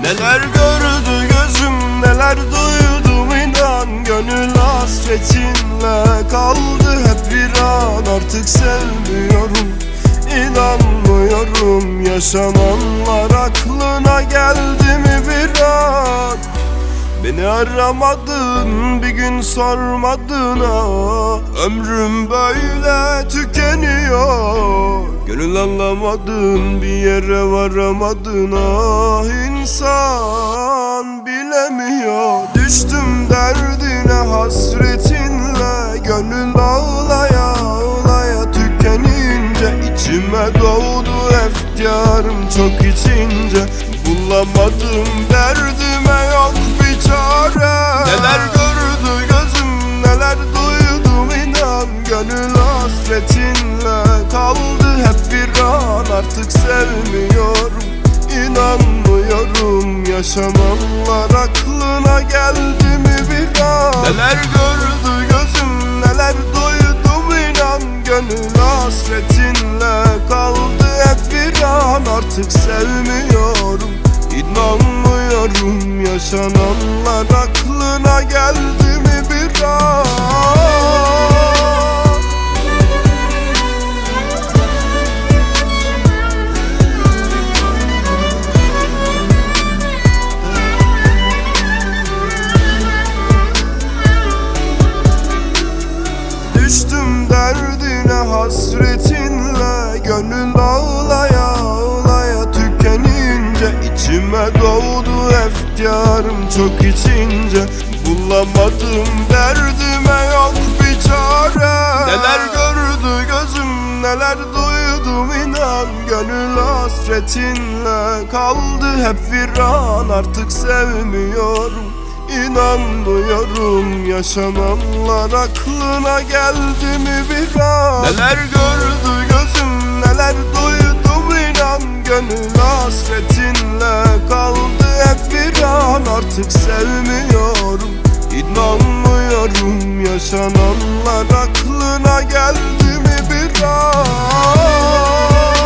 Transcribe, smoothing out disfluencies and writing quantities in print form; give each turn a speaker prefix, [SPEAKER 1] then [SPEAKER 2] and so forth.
[SPEAKER 1] Neler gördü gözüm, neler duydum inan. Gönül hasretinle kaldı hep bir an. Artık sevmiyorum, İnanmıyorum. Yaşananlar aklına geldi mi bir an? Beni aramadın, bir gün sormadın ah. Ömrüm böyle tükeniyor. Gönül anlamadın, bir yere varamadın ah. İnsan bilemiyor. Düştüm derdine hasretinle. Gönül ağlaya ağlaya tükenince içime doğdu efkarım çok içince. Bulamadım derdime yok bir çare. Neler gördü gözüm, neler duydum inan. Gönül hasretinle kaldı hep bir an. Artık sevmiyorum, İnanmıyorum. Yaşananlar aklına geldi mi bir an? Neler gördü gözüm, neler duydum inan. Gönül hasretinle kaldı hep bir an. Artık sevmiyorum, İnanmıyorum. Yaşananlar aklına geldi mi bir an? Düştüm derdine hasretinle. Gönül ağlaya ağlaya tükenince içime doğdu efkarım çok içince. Bulamadım derdime yok bir çare. Neler gördü gözüm, neler duydum inan. Gönül hasretinle kaldı hep bir an. Artık sevmiyorum, İnanmıyorum. Yaşananlar aklına geldi mi bir an? Neler gördü gözüm, neler duydum inan. Gönül hasretinle kaldı hep bir an. Artık sevmiyorum, İnanmıyorum. Yaşananlar aklına geldi mi bir an?